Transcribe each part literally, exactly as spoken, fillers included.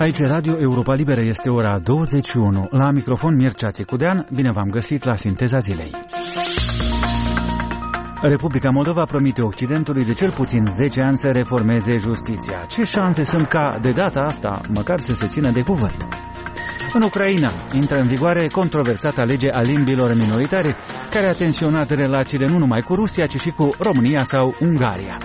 Aici Radio Europa Liberă, este ora douăzeci și unu. La microfon Mircea Țicudean, bine v-am găsit la Sinteza Zilei. Republica Moldova promite Occidentului de cel puțin zece ani să reformeze justiția. Ce șanse sunt ca, de data asta, măcar să se țină de cuvânt? În Ucraina intră în vigoare controversata lege a limbilor minoritare, care a tensionat relațiile nu numai cu Rusia, ci și cu România sau Ungaria.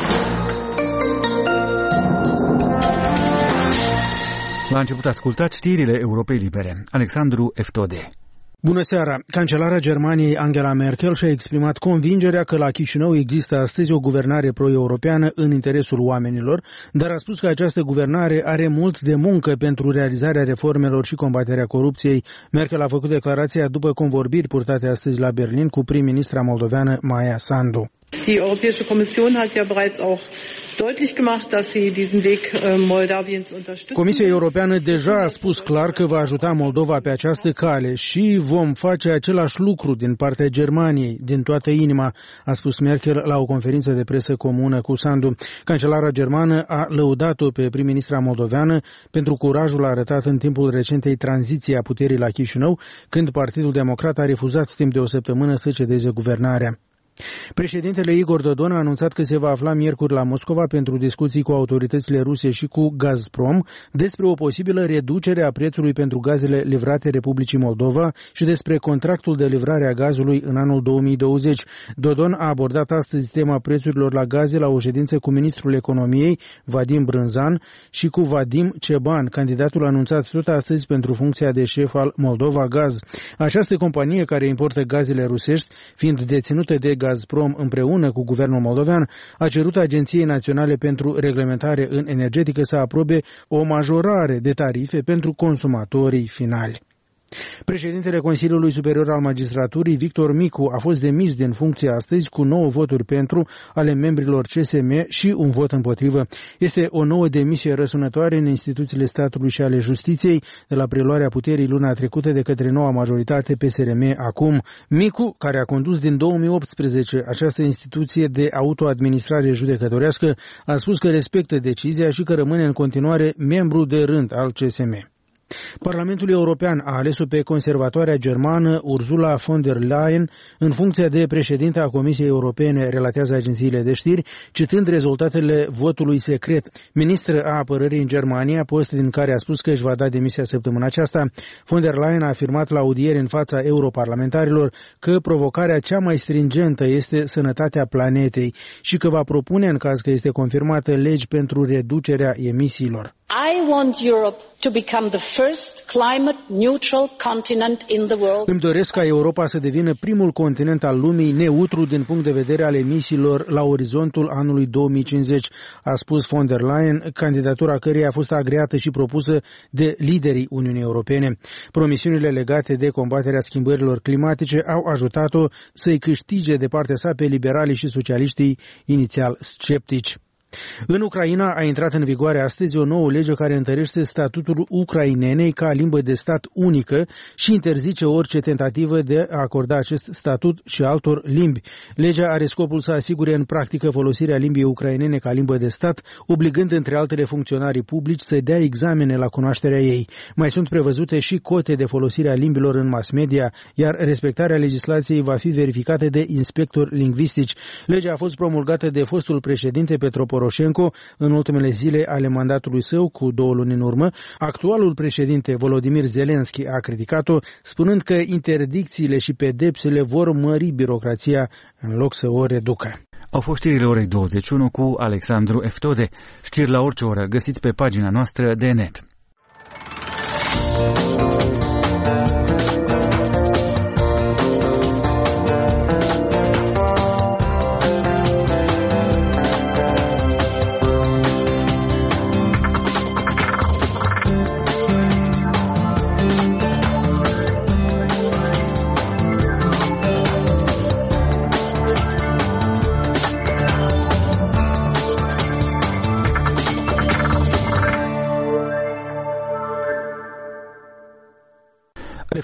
La început ascultați știrile Europei Libere. Alexandru Eftode. Bună seara! Cancelara Germaniei Angela Merkel și-a exprimat convingerea că la Chișinău există astăzi o guvernare pro-europeană în interesul oamenilor, dar a spus că această guvernare are mult de muncă pentru realizarea reformelor și combaterea corupției. Merkel a făcut declarația după convorbiri purtate astăzi la Berlin cu prim-ministra moldoveană Maia Sandu. Die Europäische Kommission hat ja bereits auch deutlich gemacht, dass sie diesen Weg Moldawiens unterstützen. Comisia Europeană deja a spus clar că va ajuta Moldova pe această cale și vom face același lucru din partea Germaniei, din toată inima, a spus Merkel la o conferință de presă comună cu Sandu. Cancelara germană a lăudat-o pe prim-ministra moldoveană pentru curajul arătat în timpul recentei tranziții a puterii la Chișinău, când Partidul Democrat a refuzat timp de o săptămână să cedeze guvernarea. Președintele Igor Dodon a anunțat că se va afla miercuri la Moscova pentru discuții cu autoritățile ruse și cu Gazprom despre o posibilă reducere a prețului pentru gazele livrate Republicii Moldova și despre contractul de livrare a gazului în anul două mii douăzeci. Dodon a abordat astăzi tema prețurilor la gaze la o ședință cu ministrul economiei, Vadim Brânzan, și cu Vadim Ceban, candidatul anunțat tot astăzi pentru funcția de șef al Moldova Gaz. Această companie, care importă gazele rusești, fiind deținută de Gazprom împreună cu guvernul moldovean, a cerut Agenției Naționale pentru Reglementare în Energetică să aprobe o majorare de tarife pentru consumatorii finali. Președintele Consiliului Superior al Magistraturii, Victor Micu, a fost demis din funcție astăzi cu nouă voturi pentru ale membrilor C S M și un vot împotrivă. Este o nouă demisie răsunătoare în instituțiile statului și ale justiției de la preluarea puterii luna trecută de către noua majoritate P S R M acum. Micu, care a condus din două mii optsprezece această instituție de autoadministrare judecătorească, a spus că respectă decizia și că rămâne în continuare membru de rând al C S M. Parlamentul European a ales-o pe conservatoarea germană Ursula von der Leyen în funcția de președinte a Comisiei Europene, relatează agențiile de știri, citând rezultatele votului secret. Ministră a apărării în Germania, post din care a spus că își va da demisia săptămâna aceasta. Von der Leyen a afirmat la audieri în fața europarlamentarilor că provocarea cea mai stringentă este sănătatea planetei și că va propune, în caz că este confirmată, legi pentru reducerea emisiilor. I want Europe to become the first climate neutral continent in the world. Îmi doresc ca Europa să devină primul continent al lumii neutru din punct de vedere al emisiilor la orizontul anului două mii cincizeci, a spus von der Leyen, candidatura căreia a fost agreată și propusă de liderii Uniunii Europene. Promisiunile legate de combaterea schimbărilor climatice au ajutat-o să-i câștige de partea sa pe liberalii și socialiștii inițial sceptici. În Ucraina a intrat în vigoare astăzi o nouă lege care întărește statutul ucrainenei ca limbă de stat unică și interzice orice tentativă de a acorda acest statut și altor limbi. Legea are scopul să asigure în practică folosirea limbii ucrainene ca limbă de stat, obligând între altele funcționarii publici să dea examene la cunoașterea ei. Mai sunt prevăzute și cote de folosire a limbilor în mass media, iar respectarea legislației va fi verificată de inspectori lingvistici. Legea a fost promulgată de fostul președinte Petro Poroșenko în ultimele zile ale mandatului său, cu două luni în urmă. Actualul președinte Volodymyr Zelensky a criticat-o, spunând că interdicțiile și pedepsele vor mări birocrația în loc să o reducă. Au fost știrile orei douăzeci și unu cu Alexandru Eftode. Știri la orice oră găsiți pe pagina noastră de net.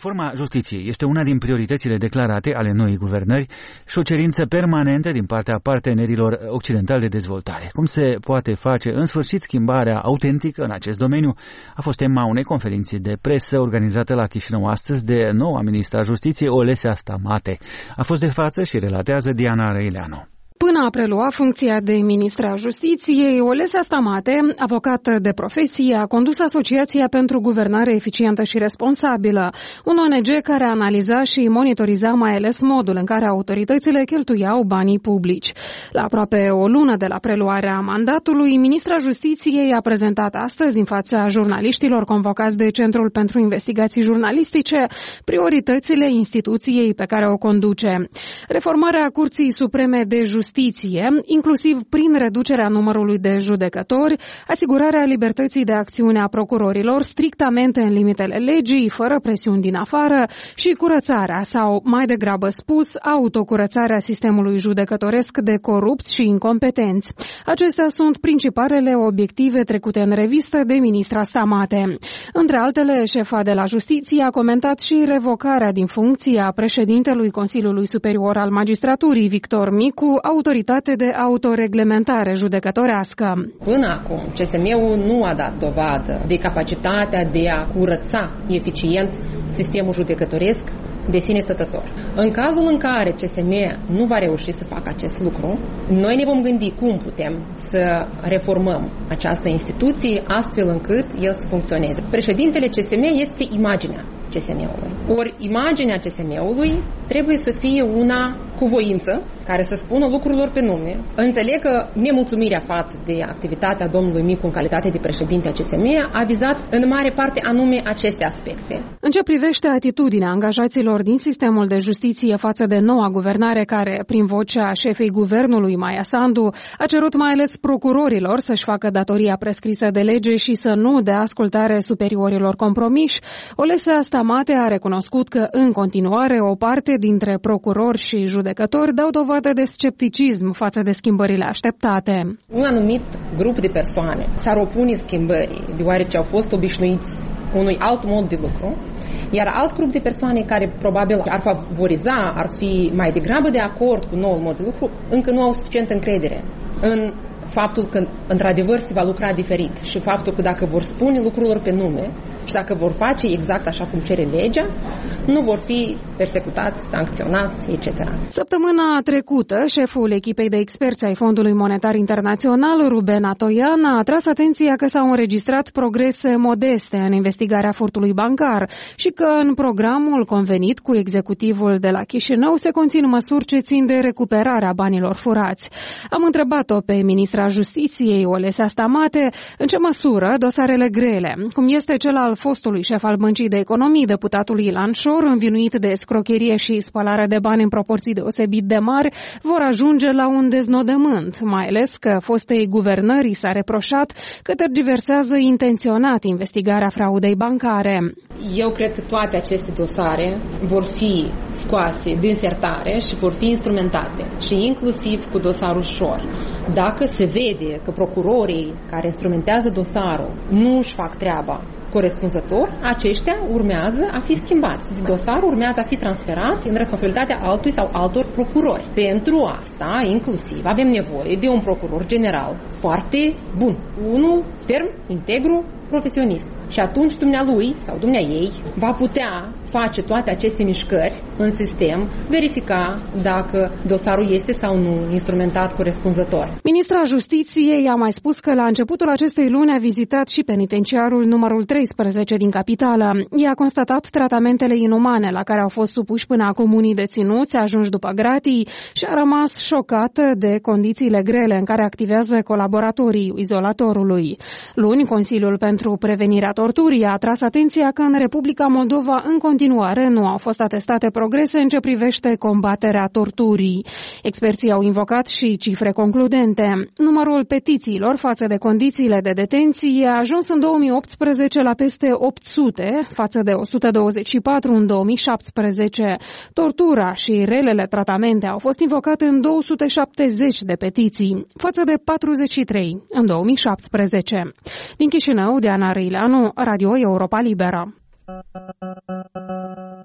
Reforma justiției este una din prioritățile declarate ale noii guvernări și o cerință permanentă din partea partenerilor occidentali de dezvoltare. Cum se poate face în sfârșit schimbarea autentică în acest domeniu a fost tema unei conferințe de presă organizată la Chișinău astăzi de noua ministra Justiției, Olesea Stamate. A fost de față și relatează Diana Răileanu. Până a prelua funcția de ministra Justiției, Olesea Stamate, avocată de profesie, a condus Asociația pentru Guvernare Eficientă și Responsabilă, un O N G care analiza și monitoriza mai ales modul în care autoritățile cheltuiau banii publici. La aproape o lună de la preluarea mandatului, ministra Justiției a prezentat astăzi în fața jurnaliștilor convocați de Centrul pentru Investigații Jurnalistice prioritățile instituției pe care o conduce. Reformarea Curții Supreme de Justiție, inclusiv prin reducerea numărului de judecători, asigurarea libertății de acțiune a procurorilor strictamente în limitele legii, fără presiuni din afară, și curățarea, sau mai degrabă spus, autocurățarea sistemului judecătoresc de corupți și incompetenți. Acestea sunt principalele obiective trecute în revistă de ministra Stamate. Între altele, șefa de la Justiție a comentat și revocarea din funcție a președintelui Consiliului Superior al Magistraturii, Victor Micu, autoritate de autoreglementare judecătorească. Până acum, C S M-ul nu a dat dovadă de capacitatea de a curăța eficient sistemul judecătoresc de sine stătător. În cazul în care C S M nu va reuși să facă acest lucru, noi ne vom gândi cum putem să reformăm această instituție astfel încât el să funcționeze. Președintele C S M este imaginea C S M-ului. Ori imaginea C S M-ului trebuie să fie una cu voință, care să spună lucrurilor pe nume. Înțeleg că nemulțumirea față de activitatea domnului Micu în calitate de președinte a C S M a vizat în mare parte anume aceste aspecte. În ce privește atitudinea angajaților din sistemul de justiție față de noua guvernare care, prin vocea șefei guvernului Maia Sandu, a cerut mai ales procurorilor să-și facă datoria prescrisă de lege și să nu dea ascultare superiorilor compromiși, Olesea Stamate a recunoscut că, în continuare, o parte dintre procurori și judecători dau dovadă de scepticism față de schimbările așteptate. Un anumit grup de persoane s-ar opune schimbării, deoarece au fost obișnuiți unui alt mod de lucru, iar alt grup de persoane care probabil ar favoriza, ar fi mai degrabă de acord cu noul mod de lucru, încă nu au suficientă încredere în faptul că într-adevăr se va lucra diferit și faptul că dacă vor spune lucrurilor pe nume și dacă vor face exact așa cum cere legea, nu vor fi persecutați, sancționați, et cetera. Săptămâna trecută, șeful echipei de experți ai Fondului Monetar Internațional, Ruben Atoian, a atras atenția că s-au înregistrat progrese modeste în investigarea furtului bancar și că în programul convenit cu executivul de la Chișinău se conțin măsuri ce țin de recuperarea banilor furați. Am întrebat-o pe ministra Justiției, Olesea Stamate, în ce măsură dosarele grele, cum este cel al fostului șef al Băncii de Economii, deputatul Ilan Șor, învinuit de escrocherie și spălare de bani în proporții deosebit de mari, vor ajunge la un deznodământ, mai ales că fostei guvernării s-a reproșat că tergiversează intenționat investigarea fraudei bancare. Eu cred că toate aceste dosare vor fi scoase din sertare și vor fi instrumentate, și inclusiv cu dosarul Șor. Dacă se vede că procurorii care instrumentează dosarul nu își fac treaba corespunzător, aceștia urmează a fi schimbați. Dosarul urmează a fi transferat în responsabilitatea altui sau altor procurori. Pentru asta, inclusiv, avem nevoie de un procuror general foarte bun. Unul ferm, integru, profesionist. Și atunci dumnealui sau dumneaei va putea face toate aceste mișcări în sistem, verifica dacă dosarul este sau nu instrumentat corespunzător. Ministra Justiției a mai spus că la începutul acestei luni a vizitat și penitenciarul numărul treisprezece din capitală. Ea a constatat tratamentele inumane la care au fost supuși până acum unii deținuți ajunși după gratii și a rămas șocată de condițiile grele în care activează colaboratorii izolatorului. Luni, Consiliul pentru Prevenirea Torturii a atras atenția că în Republica Moldova în continuare nu au fost atestate progrese în ce privește combaterea torturii. Experții au invocat și cifre concludente. Numărul petițiilor față de condițiile de detenție a ajuns în două mii optsprezece la peste opt sute, față de o sută douăzeci și patru în două mii șaptesprezece. Tortura și relele tratamente au fost invocate în două sute șaptezeci de petiții, față de patruzeci și trei în două mii șaptesprezece. Din Chișinău, Diana Răileanu, Radio Europa Liberă.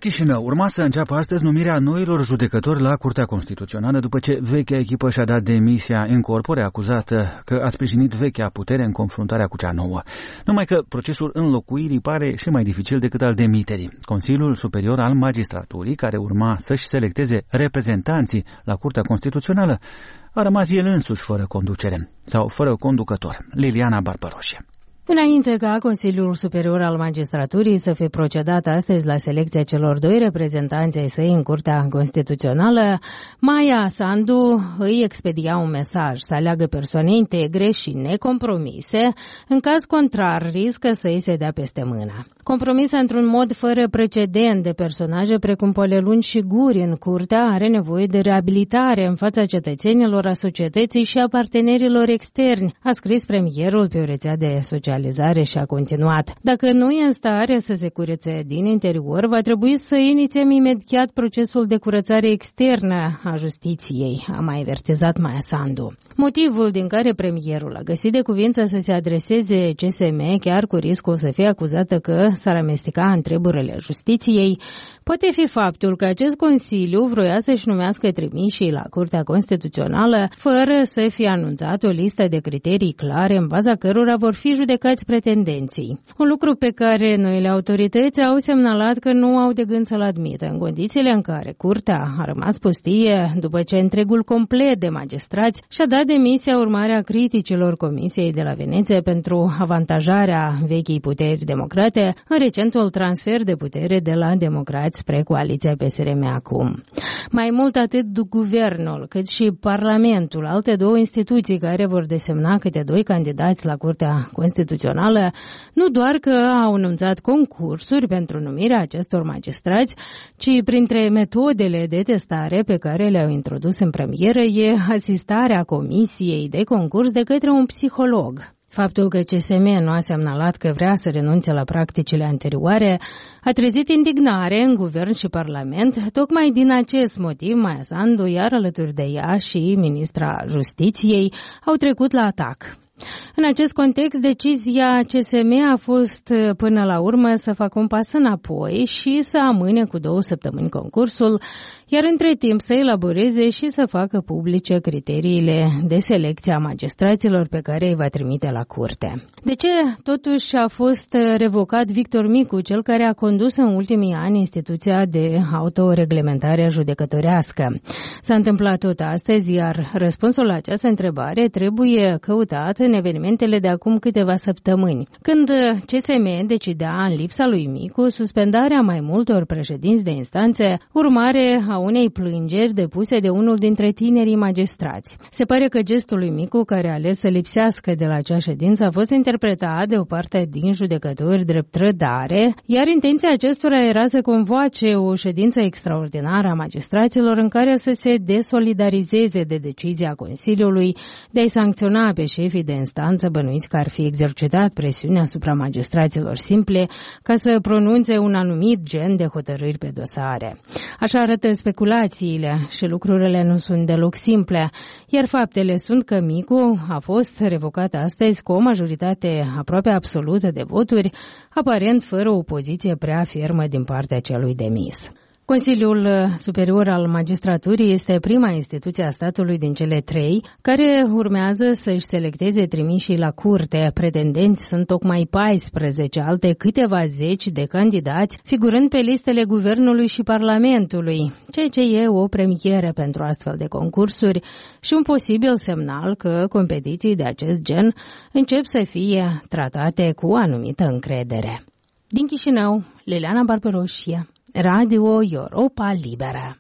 Chișinău, urma să înceapă astăzi numirea noilor judecători la Curtea Constituțională după ce vechea echipă și-a dat demisia in corpore, acuzată că a sprijinit vechea putere în confruntarea cu cea nouă. Numai că procesul înlocuirii pare și mai dificil decât al demiterii. Consiliul Superior al Magistraturii, care urma să-și selecteze reprezentanții la Curtea Constituțională, a rămas el însuși fără conducere sau fără conducător. Liliana Barbaroșie. Înainte ca Consiliul Superior al Magistraturii să fie procedat astăzi la selecția celor doi reprezentanți ai săi în Curtea Constituțională, Maia Sandu îi expedia un mesaj să aleagă persoane integre și necompromise, în caz contrar riscă să îi se dea peste mână. Compromisă într-un mod fără precedent de personaje precum Polelun și Guri în Curtea, are nevoie de reabilitare în fața cetățenilor, a societății și a partenerilor externi, a scris premierul pe o rețea de socializare și a continuat. Dacă nu e în stare să se curețe din interior, va trebui să inițiem imediat procesul de curățare externă a justiției, a mai avertizat Maia Sandu. Motivul din care premierul a găsit de cuvință să se adreseze C S M, chiar cu riscul să fie acuzată că s-ar amesteca în treburile justiției, poate fi faptul că acest Consiliu vroia să-și numească trimișii la Curtea Constituțională fără să fie anunțat o listă de criterii clare în baza cărora vor fi judecați pretendenții. Un lucru pe care noile autorități au semnalat că nu au de gând să-l admită în condițiile în care Curtea a rămas pustie după ce întregul complet de magistrați și-a dat demisia urmare a criticilor Comisiei de la Veneția pentru avantajarea vechii puteri democrate în recentul transfer de putere de la democrați spre coaliția P S R M acum. Mai mult atât guvernul cât și Parlamentul, alte două instituții care vor desemna câte doi candidați la Curtea Constituțională, nu doar că au anunțat concursuri pentru numirea acestor magistrați, ci printre metodele de testare pe care le-au introdus în premieră e asistarea comisiei de concurs de către un psiholog. Faptul că C S M nu a semnalat că vrea să renunțe la practicile anterioare a trezit indignare în guvern și parlament. Tocmai din acest motiv, Maia Sandu, iar alături de ea și ministra Justiției, au trecut la atac. În acest context, decizia C S M a fost până la urmă să facă un pas înapoi și să amâne cu două săptămâni concursul, iar între timp să elaboreze și să facă publice criteriile de selecție a magistraților pe care îi va trimite la curte. De ce totuși a fost revocat Victor Micu, cel care a condus în ultimii ani instituția de autoreglementare judecătorească? S-a întâmplat tot astăzi, iar răspunsul la această întrebare trebuie căutat în evenimentele de acum câteva săptămâni, când C S M decidea în lipsa lui Micu suspendarea mai multor președinți de instanțe, urmare a unei plângeri depuse de unul dintre tinerii magistrați. Se pare că gestul lui Micu, care a ales să lipsească de la acea ședință, a fost interpretat de o parte din judecători drept trădare, iar intenția acestora era să convoace o ședință extraordinară a magistraților în care să se desolidarizeze de decizia Consiliului de a-i sancționa pe șefii de instanță bănuiți că ar fi exercitat presiune asupra magistraților simple ca să pronunțe un anumit gen de hotărâri pe dosare. Așa arată speculațiile și lucrurile nu sunt deloc simple, iar faptele sunt că Micu a fost revocat astăzi cu o majoritate aproape absolută de voturi, aparent fără o poziție prea fermă din partea celui demis. Consiliul Superior al Magistraturii este prima instituție a statului din cele trei care urmează să-și selecteze trimișii la curte. Pretendenți sunt tocmai paisprezece, alte câteva zeci de candidați, figurând pe listele Guvernului și Parlamentului, ceea ce e o premieră pentru astfel de concursuri și un posibil semnal că competiții de acest gen încep să fie tratate cu anumită încredere. Din Chișinău, Liliana Barbaroșie, Radio Europa Liberă.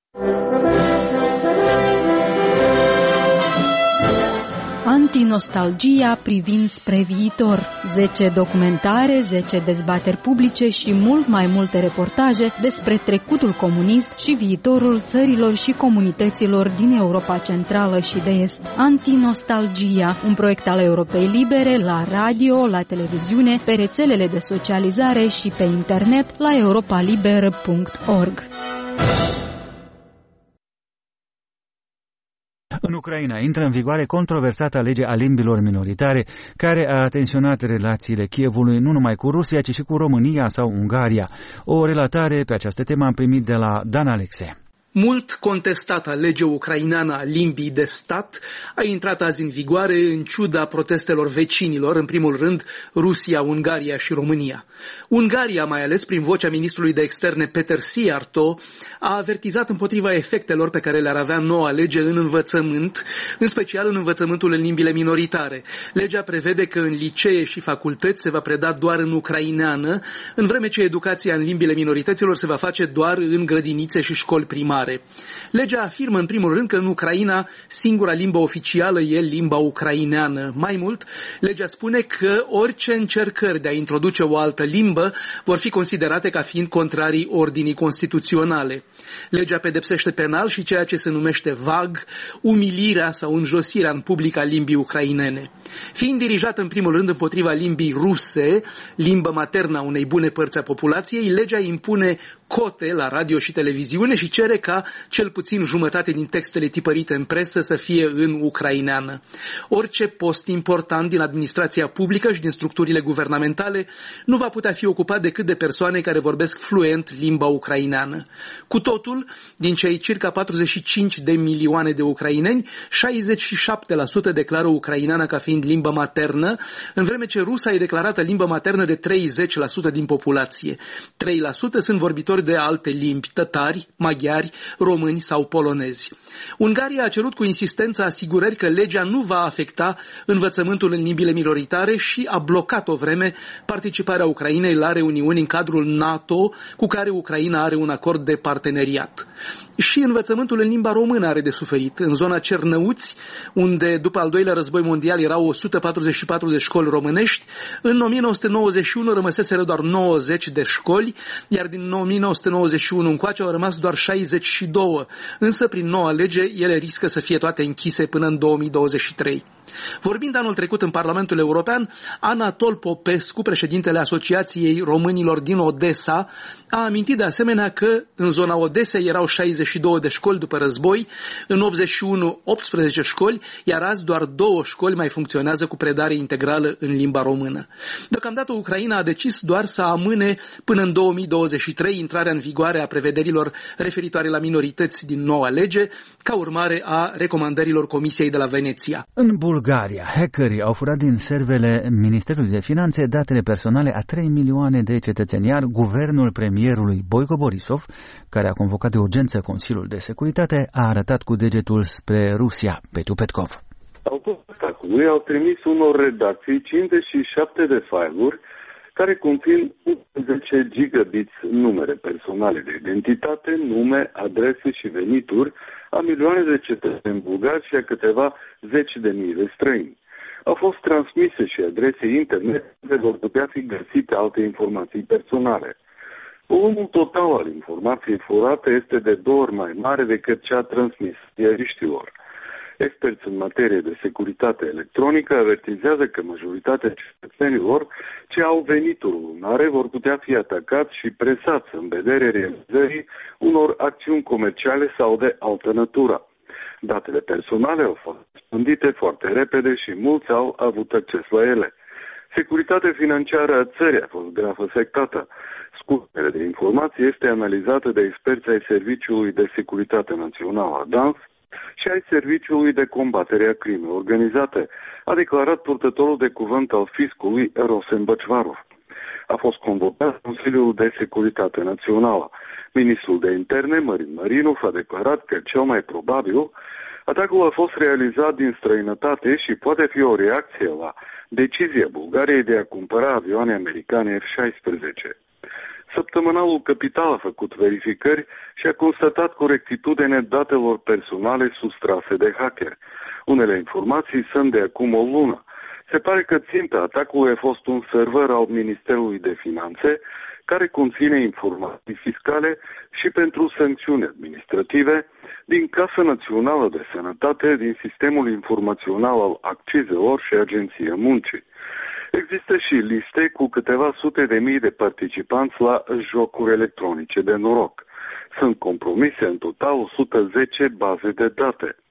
Antinostalgia privind spre viitor. zece documentare, zece dezbateri publice și mult mai multe reportaje despre trecutul comunist și viitorul țărilor și comunităților din Europa Centrală și de Est. Antinostalgia, un proiect al Europei Libere la radio, la televiziune, pe rețelele de socializare și pe internet la europaliberă punct org. În Ucraina intră în vigoare controversata lege a limbilor minoritare, care a tensionat relațiile Kievului nu numai cu Rusia, ci și cu România sau Ungaria. O relatare pe această temă am primit de la Dan Alexe. Mult contestata lege ucraineană a limbii de stat a intrat azi în vigoare în ciuda protestelor vecinilor, în primul rând Rusia, Ungaria și România. Ungaria, mai ales prin vocea ministrului de externe Peter Szijjártó, a avertizat împotriva efectelor pe care le-ar avea noua lege în învățământ, în special în învățământul în limbile minoritare. Legea prevede că în licee și facultăți se va preda doar în ucraineană, în vreme ce educația în limbile minorităților se va face doar în grădinițe și școli primare. Legea afirmă în primul rând că în Ucraina singura limbă oficială e limba ucraineană. Mai mult, legea spune că orice încercări de a introduce o altă limbă vor fi considerate ca fiind contrarii ordinii constituționale. Legea pedepsește penal și ceea ce se numește vag, umilirea sau înjosirea în public a limbii ucrainene. Fiind dirijată în primul rând împotriva limbii ruse, limbă maternă a unei bune părți a populației, legea impune cote la radio și televiziune și cere ca cel puțin jumătate din textele tipărite în presă să fie în ucraineană. Orice post important din administrația publică și din structurile guvernamentale nu va putea fi ocupat decât de persoane care vorbesc fluent limba ucraineană. Cu totul, din cei circa patruzeci și cinci de milioane de ucraineni, șaizeci și șapte la sută declară ucraineana ca fiind limbă maternă, în vreme ce rusa e declarată limbă maternă de treizeci la sută din populație. trei la sută sunt vorbitori de alte limbi, tătari, maghiari, români sau polonezi. Ungaria a cerut cu insistență asigurări că legea nu va afecta învățământul în limbile minoritare și a blocat o vreme participarea Ucrainei la reuniuni în cadrul NATO, cu care Ucraina are un acord de parteneriat. Și învățământul în limba română are de suferit. În zona Cernăuți, unde după al doilea război mondial erau o sută patruzeci și patru de școli românești, în o mie nouă sute nouăzeci și unu rămăseseră doar nouăzeci de școli, iar din o mie nouă sute nouăzeci și unu încoace au rămas doar șaizeci și doi, însă prin noua lege ele riscă să fie toate închise până în două mii douăzeci și trei. Vorbind anul trecut în Parlamentul European, Anatol Popescu, președintele Asociației Românilor din Odessa, a amintit de asemenea că în zona Odesei erau șaizeci și doi de școli după război, în optzeci și unu optsprezece școli, iar azi doar două școli mai funcționează cu predare integrală în limba română. Deocamdată Ucraina a decis doar să amâne până în două mii douăzeci și trei intrarea în vigoare a prevederilor referitoare la minorități din noua lege, ca urmare a recomandărilor Comisiei de la Veneția. În Bulgaria, hackerii au furat din servele Ministerului de Finanțe datele personale a trei milioane de cetățeni, iar guvernul premierului Boico Borisov, care a convocat de urgență Consiliul de Securitate, a arătat cu degetul spre Rusia. Petru Petkov. Autoritățile au trimis unor redacții cincizeci și șapte de file-uri care conțin unsprezece gigabits numere personale de identitate, nume, adrese și venituri a milioane de cetățeni bulgari și a câteva zeci de mii de străini. Au fost transmise și adrese internet unde vor putea fi găsite alte informații personale. Volumul total al informației furate este de două ori mai mare decât cea transmisă ziariștilor. Experți în materie de securitate electronică avertizează că majoritatea cetățenilor ce au venituri lunare vor putea fi atacați și presați în vederea realizării unor acțiuni comerciale sau de altă natură. Datele personale au fost răspândite foarte repede și mulți au avut acces la ele. Securitatea financiară a țării a fost grav afectată. Scurtele de informații este analizată de experți ai Serviciului de Securitate Națională a D A N S și ai Serviciului de Combatere a Crimei Organizate, a declarat purtătorul de cuvânt al fiscului Rosen Băcvarov. A fost convocat Consiliul de Securitate Națională. Ministrul de Interne, Marin Marinov, a declarat că cel mai probabil atacul a fost realizat din străinătate și poate fi o reacție la decizia Bulgariei de a cumpăra avioane americane F șaisprezece. Săptămânalul Capital a făcut verificări și a constatat corectitudine datelor personale sustrase de hacker. Unele informații sunt de acum o lună. Se pare că ținta atacului a fost un server al Ministerului de Finanțe care conține informații fiscale și pentru sancțiuni administrative din Casa Națională de Sănătate, din Sistemul Informațional al Accizelor și Agenția Muncii. Există și liste cu câteva sute de mii de participanți la jocuri electronice de noroc. Sunt compromise în total o sută zece baze de date.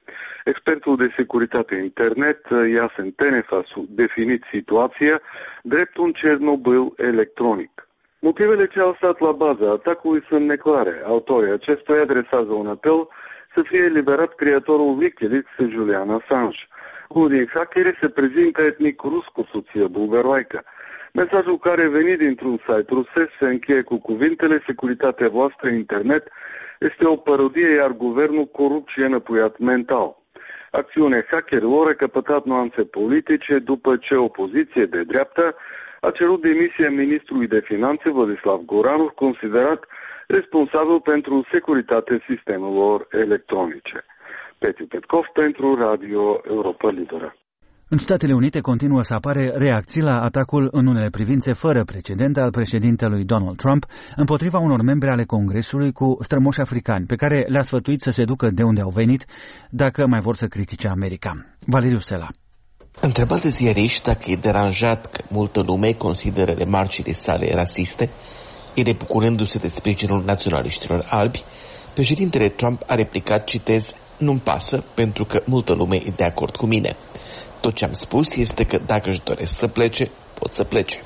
Expertul de securitate internet, Iasen Tenef, a definit situația drept un Cernobâl electronic. Motivele ce au stat la baza atacului sunt neclare. Autorii acestuia adresează un apel să fie eliberat creatorul Wikileaks, Julian Assange. Unul din hackeri se prezintă etnic rus cu soție bulgaroaică. Mesajul care a venit dintr-un site rusesc se încheie cu cuvintele: securitatea voastră internet este o parodie, iar guvernul corupt și înăpuiat mental. Acțiunea hackerilor a căpătat nuanțe politice după ce opoziție de dreapta a cerut demisia ministrului de finanțe Vladislav Goranov, considerat responsabil pentru securitatea sistemelor electronice. Petiu Petkov pentru Radio Europa Liberă. În Statele Unite continuă să apare reacții la atacul în unele privințe fără precedent al președintelui Donald Trump împotriva unor membri ale Congresului cu strămoși africani, pe care le-a sfătuit să se ducă de unde au venit dacă mai vor să critique America. Valeriu Sela. Întrebat de ziariști dacă e deranjat că multă lume consideră remarcile sale rasiste, ele bucurându-se de sprijinul naționaliștilor albi, președintele Trump a replicat, citez, nu-mi pasă pentru că multă lume e de acord cu mine. Tot ce am spus este că dacă își doresc să plece, pot să plece.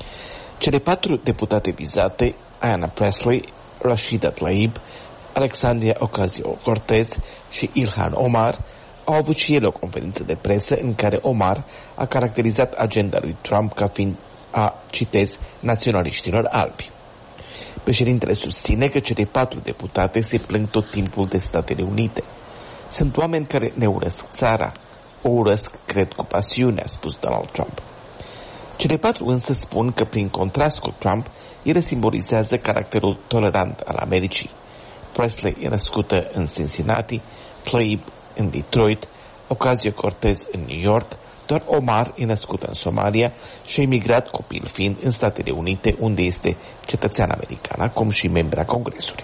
Cele patru deputate vizate, Ayanna Pressley, Rashida Tlaib, Alexandria Ocasio-Cortez și Ilhan Omar, au avut și ele o conferință de presă în care Omar a caracterizat agenda lui Trump ca fiind a, citez, naționaliștilor albi. Președintele susține că cele patru deputate se plâng tot timpul de Statele Unite. Sunt oameni care ne urăsc țara. O urăsc, cred, cu pasiune, a spus Donald Trump. Cele patru însă spun că, prin contrast cu Trump, ele simbolizează caracterul tolerant al Americii. Presley e născută în Cincinnati, Tlaib în Detroit, Ocasio-Cortez în New York, doar Omar e născut în Somalia și a emigrat copil fiind în Statele Unite, unde este cetățean american, cum și membra Congresului.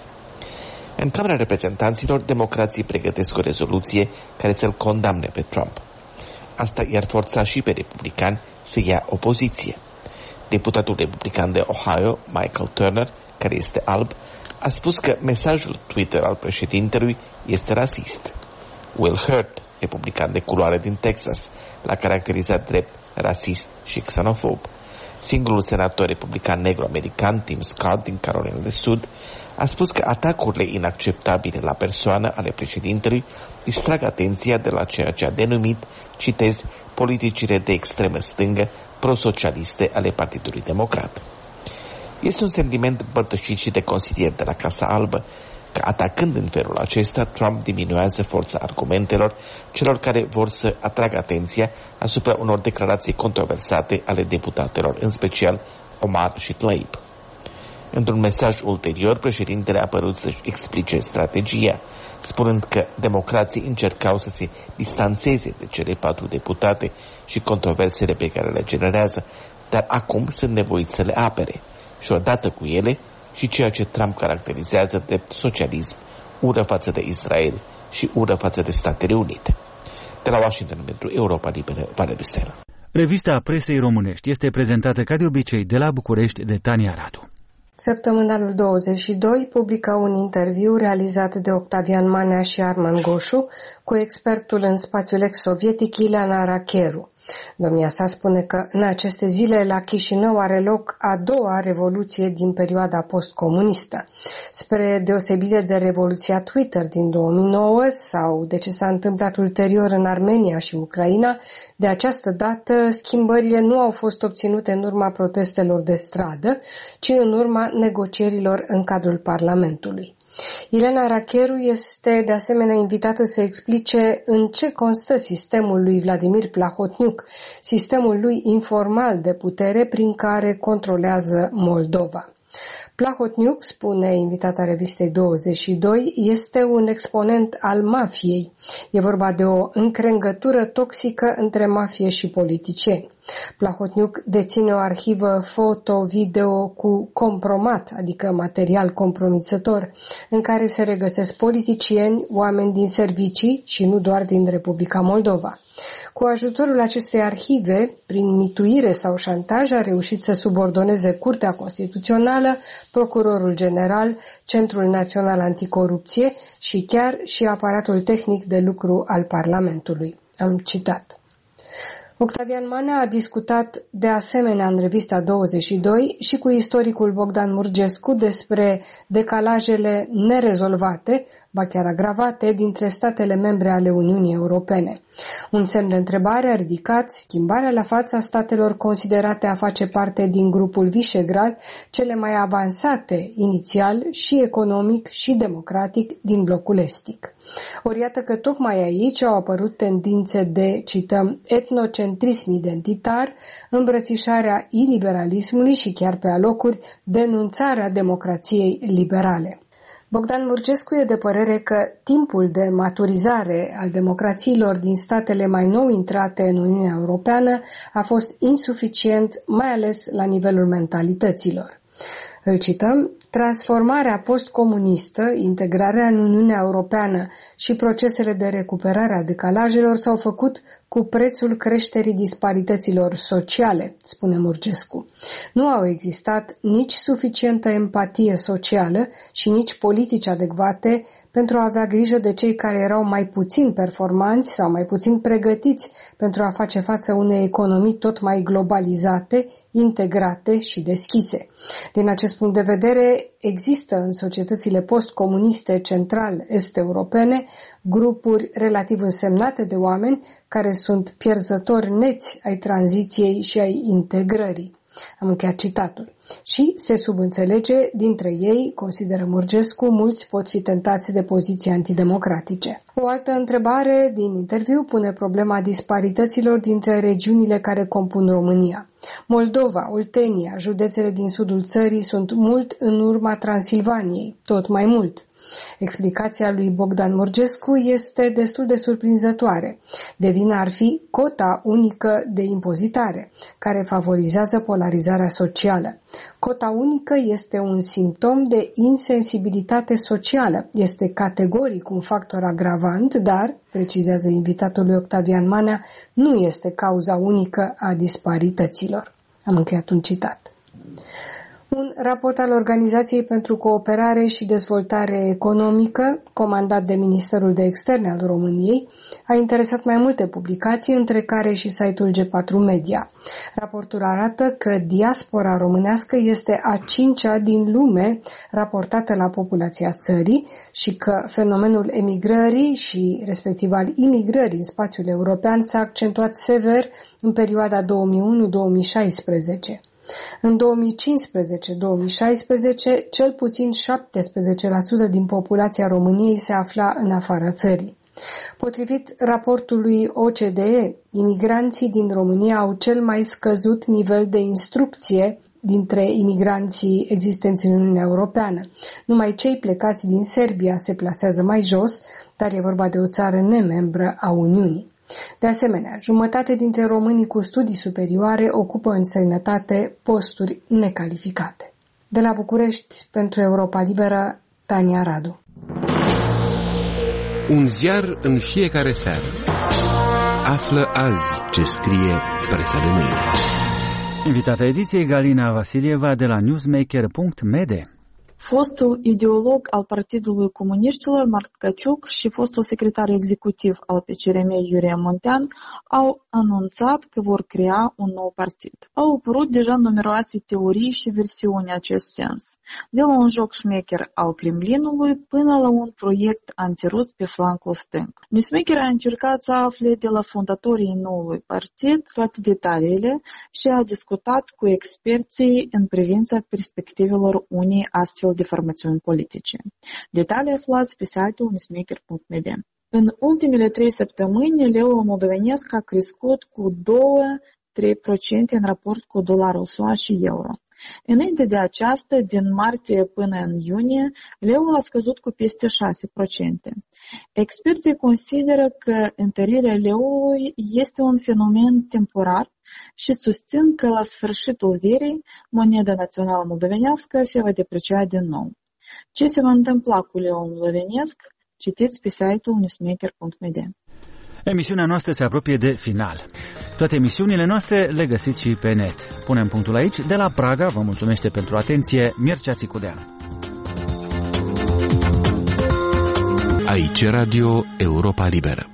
În Camera Reprezentanților, democrații pregătesc o rezoluție care să-l condamne pe Trump. Asta i-ar forța și pe republicani să ia opoziție. Deputatul republican de Ohio, Michael Turner, care este alb, a spus că mesajul Twitter al președintelui este rasist. Will Hurt, republican de culoare din Texas, l-a caracterizat drept rasist și xenofob. Singurul senator republican negru-american, Tim Scott, din Carolina de Sud, a spus că atacurile inacceptabile la persoană ale președintelui distrag atenția de la ceea ce a denumit, citez, politicile de extremă stângă prosocialiste ale Partidului Democrat. Este un sentiment împărtășit și de consilieri de la Casa Albă, că atacând în felul acesta, Trump diminuează forța argumentelor celor care vor să atragă atenția asupra unor declarații controversate ale deputatelor, în special Omar și Tlaib. Într-un mesaj ulterior, președintele a părut să-și explice strategia, spunând că democrații încercau să se distanțeze de cele patru deputate și controversele pe care le generează, dar acum sunt nevoiți să le apere și odată cu ele și ceea ce Trump caracterizează de socialism, ură față de Israel și ură față de Statele Unite. De la Washington pentru Europa Liberă, Valeriu Sela. Revista Presei Românești este prezentată ca de obicei de la București de Tania Radu. Săptămânalul douăzeci și doi publică un interviu realizat de Octavian Manea și Arman Goșu cu expertul în spațiul ex-sovietic Ileana Racheru. Domnia sa spune că în aceste zile la Chișinău are loc a doua revoluție din perioada postcomunistă. Spre deosebire de revoluția Twitter din două mii nouă sau de ce s-a întâmplat ulterior în Armenia și Ucraina, de această dată schimbările nu au fost obținute în urma protestelor de stradă, ci în urma negocierilor în cadrul Parlamentului. Ileana Racheru este de asemenea invitată să explice în ce constă sistemul lui Vladimir Plahotniuc, sistemul lui informal de putere prin care controlează Moldova. Plahotniuc, spune invitata revistei douăzeci și doi, este un exponent al mafiei. E vorba de o încrengătură toxică între mafie și politicieni. Plahotniuc deține o arhivă foto-video cu compromat, adică material compromițător, în care se regăsesc politicieni, oameni din servicii și nu doar din Republica Moldova. Cu ajutorul acestei arhive, prin mituire sau șantaj, a reușit să subordoneze Curtea Constituțională, Procurorul General, Centrul Național Anticorupție și chiar și aparatul tehnic de lucru al Parlamentului. Am citat. Octavian Manea a discutat de asemenea în revista douăzeci și doi și cu istoricul Bogdan Murgescu despre decalajele nerezolvate, ba chiar agravate, dintre statele membre ale Uniunii Europene. Un semn de întrebare a ridicat schimbarea la fața statelor considerate a face parte din grupul Visegrad, cele mai avansate inițial și economic și democratic din blocul estic. Ori iată că tocmai aici au apărut tendințe de, cităm, etnocentrism identitar, îmbrățișarea iliberalismului și chiar pe alocuri denunțarea democrației liberale. Bogdan Murgescu e de părere că timpul de maturizare al democrațiilor din statele mai nou intrate în Uniunea Europeană a fost insuficient, mai ales la nivelul mentalităților. Îl cităm, transformarea postcomunistă, integrarea în Uniunea Europeană și procesele de recuperare a decalajelor s-au făcut cu prețul creșterii disparităților sociale, spune Murgescu. Nu au existat nici suficientă empatie socială și nici politici adecvate pentru a avea grijă de cei care erau mai puțin performanți sau mai puțin pregătiți pentru a face față unei economii tot mai globalizate, integrate și deschise. Din acest punct de vedere, există în societățile postcomuniste central-est europene grupuri relativ însemnate de oameni care sunt pierzători neți ai tranziției și ai integrării. Am încheiat citatul. Și se subînțelege, dintre ei, consideră Murgescu, mulți pot fi tentați de poziții antidemocratice. O altă întrebare din interviu pune problema disparităților dintre regiunile care compun România. Moldova, Oltenia, județele din sudul țării sunt mult în urma Transilvaniei, tot mai mult. Explicația lui Bogdan Murgescu este destul de surprinzătoare. De vină ar fi cota unică de impozitare, care favorizează polarizarea socială. Cota unică este un simptom de insensibilitate socială. Este categoric un factor agravant, dar, precizează invitatul lui Octavian Manea, nu este cauza unică a disparităților. Am încheiat un citat. Un raport al Organizației pentru Cooperare și Dezvoltare Economică, comandat de Ministerul de Externe al României, a interesat mai multe publicații, între care și site-ul G patru Media. Raportul arată că diaspora românească este a cincea din lume raportată la populația țării și că fenomenul emigrării și respectiv al imigrării în spațiul european s-a accentuat sever în perioada două mii unu - două mii șaisprezece. În două mii cincisprezece - două mii șaisprezece, cel puțin șaptesprezece la sută din populația României se afla în afara țării. Potrivit raportului O C D E, imigranții din România au cel mai scăzut nivel de instrucție dintre imigranții existenți în Uniunea Europeană. Numai cei plecați din Serbia se plasează mai jos, dar e vorba de o țară nemembră a Uniunii. De asemenea, jumătate dintre românii cu studii superioare ocupă în străinătate posturi necalificate. De la București, pentru Europa Liberă, Tania Radu. Un ziar în fiecare seară. Află azi ce scrie presa de mâine. Invitata ediției Galina Vasilieva de la newsmaker punct m d. Fostul ideolog al Partidului Comuniștilor, Marc Tkachuk, și fostul secretar executiv al P C R M, Iurie Muntean, au anunțat că vor crea un nou partid. Au apărut deja numeroase teorii și versiuni în acest sens, de la un joc șmecher al Kremlinului până la un proiect antirus pe flancul stâng. Newsmaker a încercat să afle de la fondatorii noului partid toate detaliile și a discutat cu experții în privința perspectivelor unei astfel de formațiuni politice. Detalii aflați pe site-ul newsmaker punct m d. În ultimele trei săptămâni, leul moldovenesc a crescut cu doi - trei la sută în raport cu dolarul S U A și euro. Înainte de aceasta, din martie până în iunie, leul a scăzut cu peste șase la sută. Experții consideră că întărirea leului este un fenomen temporar și susțin că la sfârșitul verii, moneda națională moldovenească se va deprecia din nou. Ce se va întâmpla cu leul moldovenesc? Citiți pe site-ul newsmaker punct m d. Emisiunea noastră se apropie de final. Toate emisiunile noastre le găsiți și pe net. Punem punctul aici. De la Praga vă mulțumește pentru atenție Mircea Țicudean. Aici Radio Europa Liberă.